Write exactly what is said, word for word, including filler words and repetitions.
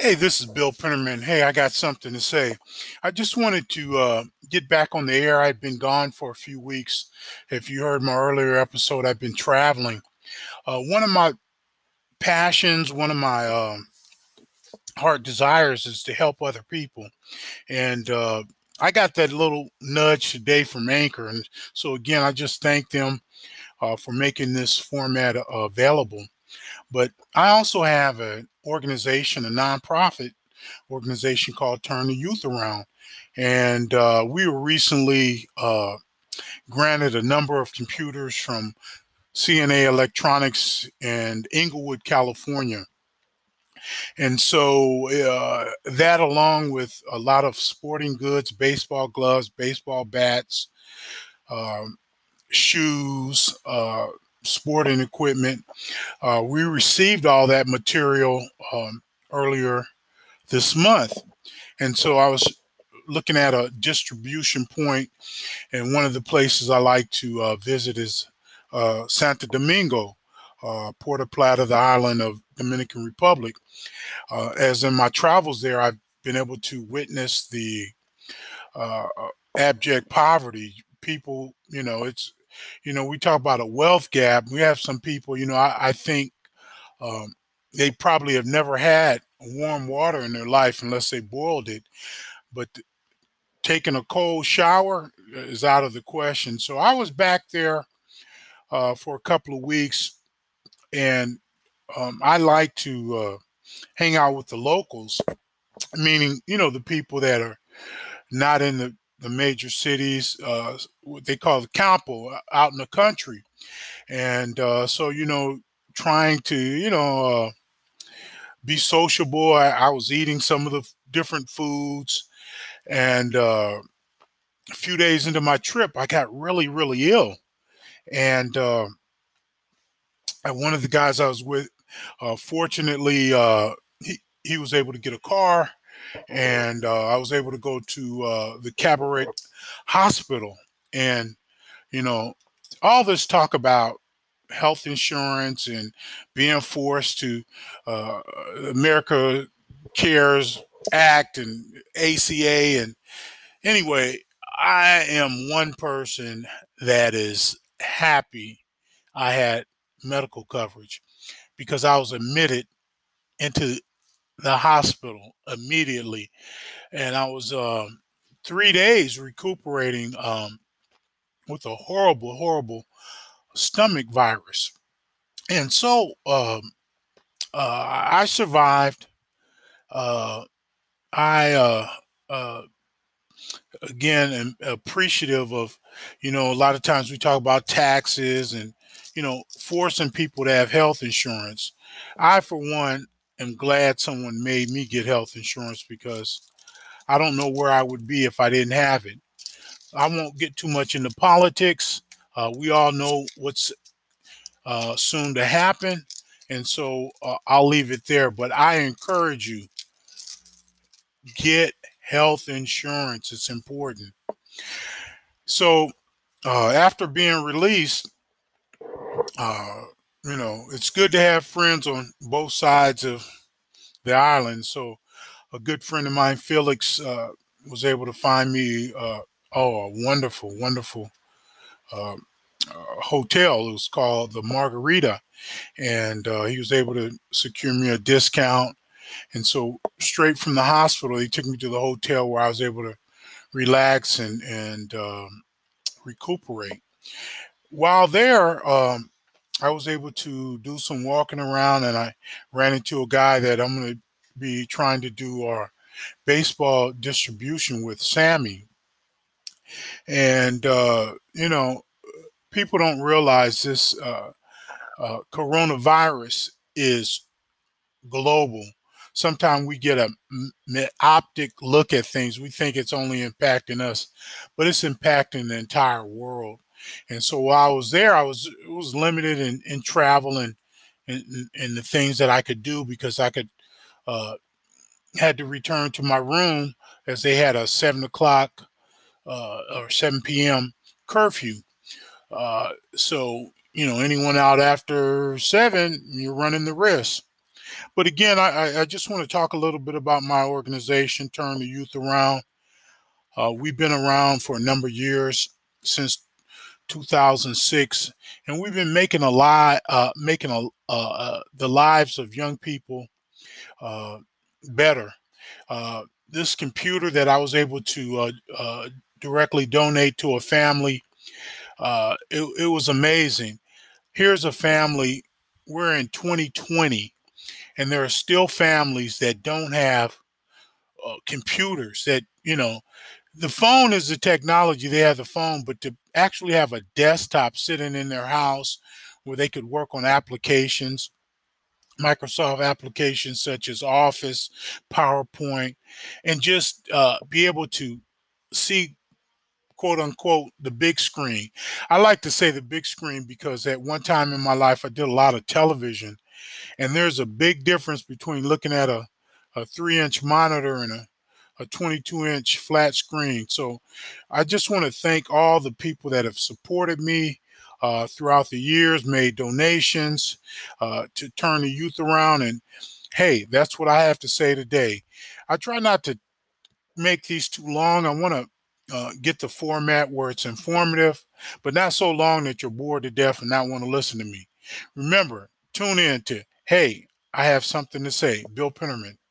Hey, this is Bill Printerman. Hey, I got something to say. I just wanted to uh, get back on the air. I've been gone for a few weeks. If you heard my earlier episode, I've been traveling. Uh, one of my passions, one of my um heart desires is to help other people. And uh, I got that little nudge today from Anchor. And so, again, I just thank them uh, for making this format uh, available. But I also have an organization, a nonprofit organization called Turn the Youth Around. And uh, we were recently uh, granted a number of computers from C N A Electronics in Inglewood, California. And so uh, that, along with a lot of sporting goods, baseball gloves, baseball bats, um, shoes, uh, sporting equipment, uh, we received all that material um, earlier this month. And so I was looking at a distribution point, and one of the places I like to uh, visit is uh, Santo Domingo, uh, Puerto Plata, the island of Dominican Republic. Uh, as in my travels there, I've been able to witness the uh, uh, abject poverty. People, you know, it's, you know, we talk about a wealth gap. We have some people, you know, I, I think um, they probably have never had warm water in their life unless they boiled it. But taking a cold shower is out of the question. So I was back there uh, for a couple of weeks, and um, I like to uh, hang out with the locals, meaning, you know, the people that are not in the, the major cities, uh, what they call the campo, uh, out in the country. And uh, so, you know, trying to, you know, uh, be sociable. I, I was eating some of the f- different foods. And uh, a few days into my trip, I got really, really ill. And uh, one of the guys I was with, uh, fortunately, uh, he he was able to get a car, and uh, I was able to go to uh, the Cabaret Hospital. And you know, all this talk about health insurance and being forced to uh, America Cares Act and A C A, and anyway, I am one person that is happy I had medical coverage because I was admitted into the hospital immediately, and I was um, three days recuperating um, with a horrible, horrible stomach virus. And so um, uh, I survived. Uh, I uh, uh, again am appreciative of, you know, a lot of times we talk about taxes and, you know, forcing people to have health insurance. I, for one, am glad someone made me get health insurance because I don't know where I would be if I didn't have it. I won't get too much into politics. Uh, we all know what's uh, soon to happen. And so uh, I'll leave it there. But I encourage you, get health insurance. It's important. So uh, after being released, uh, you know, it's good to have friends on both sides of the island. So a good friend of mine, Felix, uh, was able to find me, uh, oh, a wonderful, wonderful uh, uh, hotel. It was called the Margarita, and uh, he was able to secure me a discount. And so straight from the hospital, he took me to the hotel where I was able to relax and and um, recuperate. While there, um, I was able to do some walking around, and I ran into a guy that I'm going to be trying to do our baseball distribution with, Sammy. And uh, you know, people don't realize this uh, uh, coronavirus is global. Sometimes we get a optic look at things. We think it's only impacting us, but it's impacting the entire world. And so while I was there, I was it was limited in, in travel and, and and the things that I could do because I could uh, had to return to my room as they had a seven o'clock uh, or seven p m curfew. Uh, so you know anyone out after seven, you're running the risk. But again, I, I I just want to talk a little bit about my organization, Turn the Youth Around. Uh, we've been around for a number of years, since two thousand six, and we've been making a lot, uh, making a, uh, uh, the lives of young people uh, better. Uh, this computer that I was able to uh, uh, directly donate to a family, uh, it, it was amazing. Here's a family. We're in twenty twenty, and there are still families that don't have uh, computers. That you know, the phone is the technology. They have the phone, but to actually have a desktop sitting in their house where they could work on applications, Microsoft applications such as Office, PowerPoint, and just uh, be able to see, quote unquote, the big screen. I like to say the big screen because at one time in my life I did a lot of television, and there's a big difference between looking at a, a three inch monitor and a, a twenty-two inch flat screen. So I just want to thank all the people that have supported me uh, throughout the years, made donations uh, to turn the youth around. And hey, that's what I have to say today. I try not to make these too long. I want to uh, get the format where it's informative, but not so long that you're bored to death and not want to listen to me. Remember, tune in to Hey, I Have Something to Say. Bill Penterman.